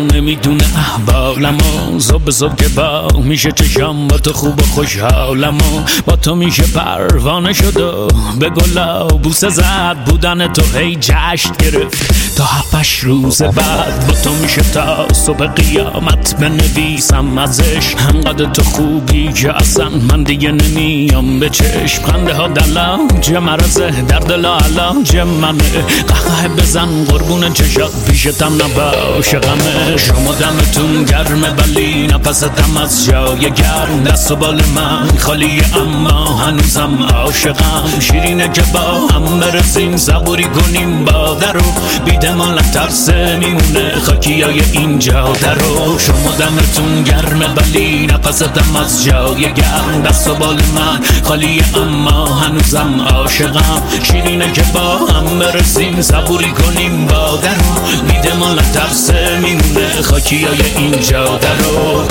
نمیدونه احوالمو، صبح صبح که با میشه چشم با تو خوب و خوشحالمو، با تو میشه پروانه شد و به گلا بوسه زد، بودن تو هی جشن گرفت تا 7 روز بعد، با تو میشه تا صبح قیامت بنویسم ازش، همقدر تو خوبی که اصلا من دیگه نمیام به چشم، خنده ها دلاج مرزه در دل علاج منه، قهقه بزن قربون چشات پیشتم نباشه غمه، شما دمتون گرمه ولی نفستم از جای گرم، دست و بال من خالیه اما هنوزم عاشقم، شیرینه که با هم برسیم صبوری کنیم با درو، بیده مال ترسه میمونه خاکی های اینجا درو، شما دمتون گرمه ولی نفستم از جای گرم، دست و بال من خالیه اما هنوزم عاشقم، شیرینه که با هم برسیم صبوری کنیم با درو، بیده مال ترسه میمونه خاکی های اینجا درو.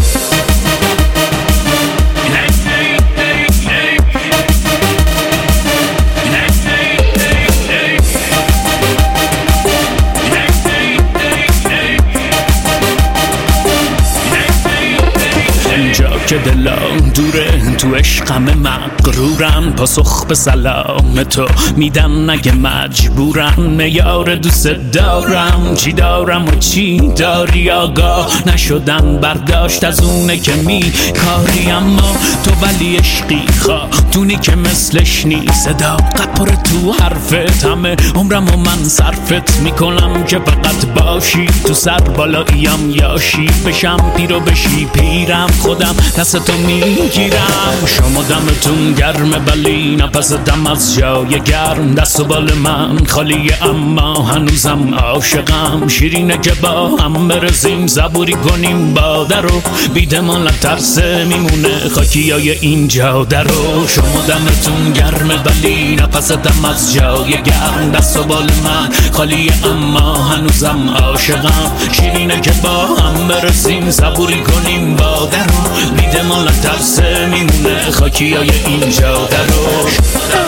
که دلم دوره تو عشقم مغرورن، پاسخ به سلام تو میدم نگه مجبورم، میار دوست دارم چی دارم و چی داری، آگاه نشدن برداشت از اونه که کاری، اما تو ولی عشقی خاتونی که مثلش نیست، صداقت پر تو حرفت، همه عمرم و من صرفت میکنم که فقط باشی تو سر بالاییم، یاشی بشم پیر و بشی پیرم، خودم دست تو میگیرم، شما دمتون گرمه ولی نفستم از جای گرم، دست و بال من خالیه اما هنوزم عاشقم، شیرینه که با هم برسیم صبوری کنیم با درو، بیده مال ترسه میمونه خاکی های اینجا درو، شما دمتون گرمه ولی نفستم از جای گرم، دست و بال من خالیه اما هنوزم عاشقم، شیرینه که با هم برسیم صبوری کنیم با درو، بیده مال ترسه میمونه خاکی های اینجا درو.